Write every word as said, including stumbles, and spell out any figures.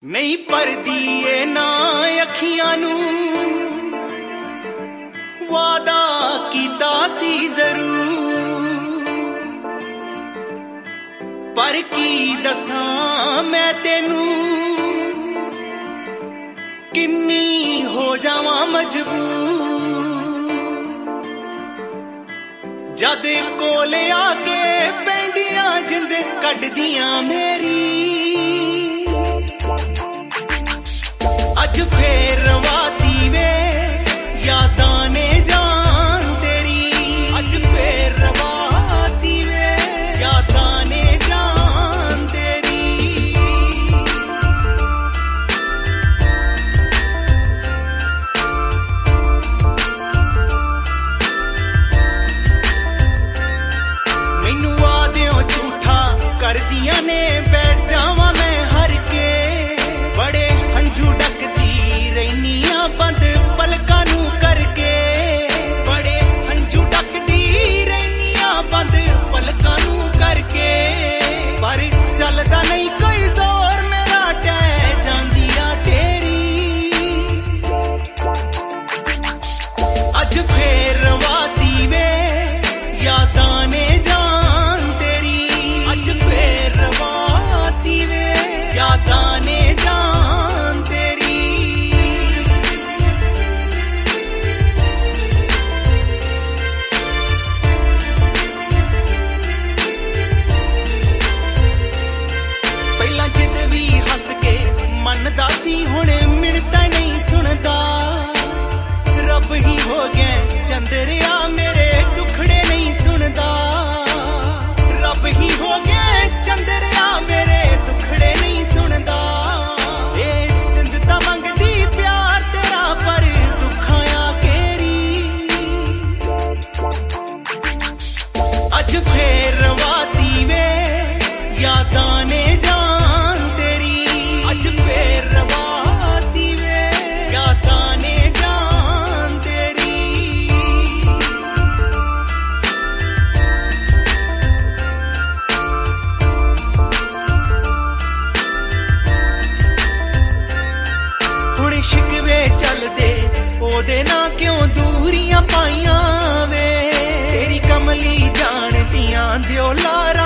नहीं परदी ए ना अखियां नू वादा कीता सी जरूर पर की दसां मैं तेनू किन्नी हो जावां मजबूर जद कोल आके पैंदियां जिंद कड्डियां मेरी अज फेर रवाती वे यादां ने जान तेरी अज फेर रवाती वे यादां ने जान तेरी मैनू वादियों झूठा कर दिया ने बैठ जावां मैं हर के बड़े हंझू डकदी रहनियां बंद पलकां नू करके बड़े हंझू डकदी रहनियां बंद पलकां नू करके पर चलदा नहीं कोई जोर मेरा टह जांदिया तेरी अज फेर रवाती वे यादां ने जान तेरी अज फेर रवाती वे यादां ने जान तेरी पहला जिद भी हस के मनदा सी हुण मिलता नहीं सुनदा रब ही हो गया चंद्रिया मेरे दुखड़े नहीं सुनदा रब ही हो गया चंद्रिया मेरे दुखड़े नहीं सुनदा ए चंदता मंगदी प्यार तेरा पर दुखाया केरी अज फेर रवाती वे यादां ने जान तेरी अज फेर रवाती वे यादां ने जान तेरी हुण शिकवे चलदे ओदे ना क्यों दूरियां पाइयां वे तेरी कमली जान दियां दिओ लारा